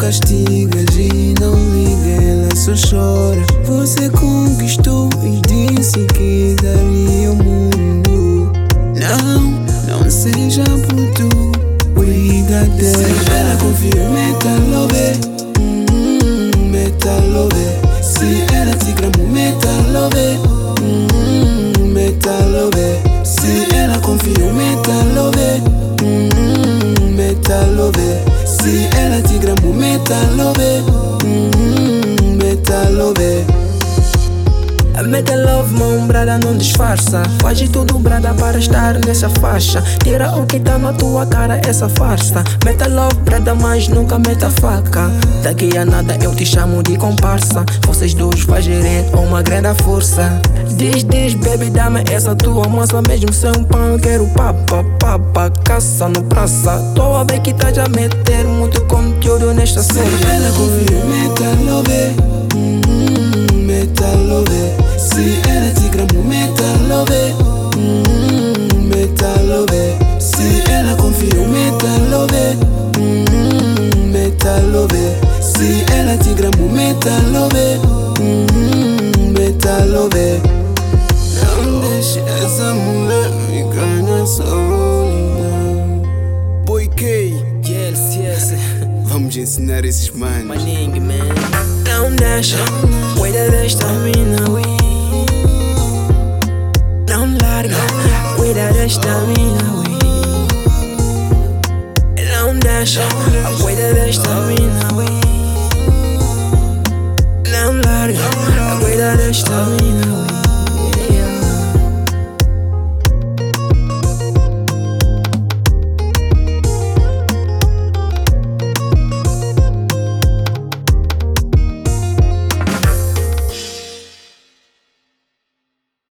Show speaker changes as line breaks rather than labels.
castigas e não liga, ela só chora. Você conquistou e disse que daria o mundo. Não seja bruto, cuida dela. Se ela confia, meta love. Meta love. Se ela te grama, meta love. Meta love. Se ela confia, meta love. Meta love. Se ela te grama, meta love. Meta love.
A meta love, mão, brada, não disfarça. Faz de tudo, brada, para estar nessa faixa. Tira o que tá na tua cara, essa farsa. Meta love, brada, mas nunca meta faca. Daqui a nada eu te chamo de comparsa. Vocês dois fazerem uma grande força. Diz, baby, dá-me essa tua massa. Mesmo sem um pão, eu quero papa, caça no praça. Tô a ver que tá a meter muito conteúdo nesta série.
Se ela confia, meta love. Meta love. Se ela te grama, meta love. Meta love. Se ela confia, meta love. Meta love. Se ela te grama, meta love. Meta love. Não deixe essa mulher ficar na solidão.
Boy K,
Yes.
vamos ensinar esses manos.
Maning, man. Não deixa, cuida desta mina, não larga, cuida desta mina, não deixa, cuida desta mina,